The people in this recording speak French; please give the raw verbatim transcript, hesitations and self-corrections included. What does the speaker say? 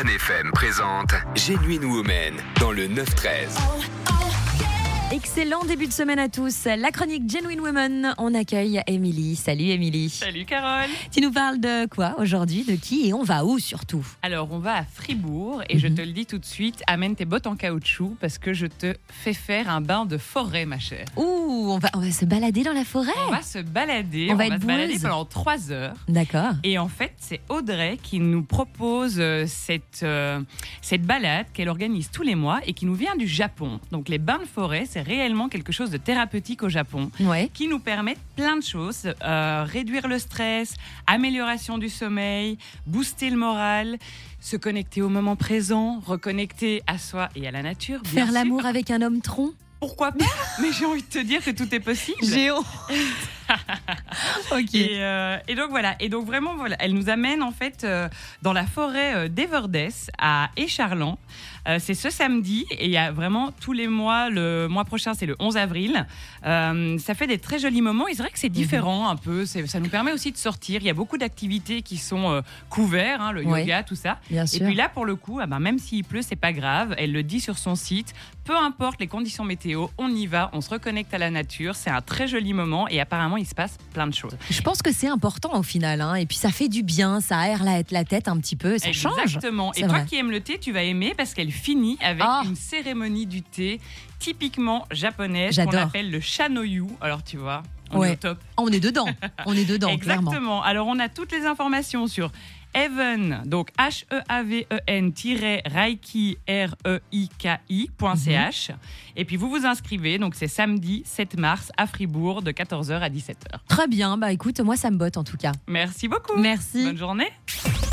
One F M présente Genuine Woman dans le neuf treize. Excellent début de semaine à tous. La chronique Genuine Woman, on accueille Émilie. Salut Émilie. Salut Carole. Tu nous parles de quoi aujourd'hui, de qui et on va où surtout? Alors on va à Fribourg et Mm-hmm. je te le dis tout de suite, amène tes bottes en caoutchouc parce que je te fais faire un bain de forêt ma chère. Ouh, on va, on va se balader dans la forêt. On va se balader, On on, va va, être se balader boueuse. pendant trois heures. D'accord. Et en fait, c'est Audrey qui nous propose euh, cette, euh, cette balade qu'elle organise tous les mois et qui nous vient du Japon. Donc les bains de forêt, c'est réellement quelque chose de thérapeutique au Japon. Ouais. Qui nous permettent plein de choses. Euh, réduire le stress, amélioration du sommeil, booster le moral, se connecter au moment présent, reconnecter à soi et à la nature. bien Faire sûr. l'amour avec un homme tronc. Pourquoi pas? Mais j'ai envie de te dire que tout est possible. J'ai honte. Ok. Et, euh, et donc voilà, et donc vraiment voilà, elle nous amène en fait euh, dans la forêt euh, d'Everdès à Écharlan. Euh, c'est ce samedi et il y a vraiment tous les mois. Le mois prochain, c'est le onze avril. Euh, ça fait des très jolis moments. Et c'est vrai que c'est différent un peu. C'est, ça nous permet aussi de sortir. Il y a beaucoup d'activités qui sont euh, couvertes, hein, le Ouais. yoga, tout ça. Bien Et sûr. puis là, pour le coup, ah ben, même s'il pleut, c'est pas grave. Elle le dit sur son site. Peu importe les conditions météo, on y va, on se reconnecte à la nature. C'est un très joli moment et apparemment, il se passe plein de choses. Je pense que c'est important au final, hein. Et puis ça fait du bien, ça aère la, la tête un petit peu, ça change. Exactement. C'est Et toi vrai. qui aimes le thé, tu vas aimer parce qu'elle finit avec Ah. une cérémonie du thé typiquement japonaise qu'on J'adore. appelle le Shanoyu. Alors tu vois, on Ouais. est au top. On est dedans, on est dedans, clairement. Exactement. Alors on a toutes les informations sur Even, donc H E A V E N Reiki R E I K I point C H. Et puis vous vous inscrivez, donc c'est samedi sept mars à Fribourg de quatorze heures à dix-sept heures. Très bien, bah écoute, moi ça me botte en tout cas. Merci beaucoup. Merci. Bonne journée.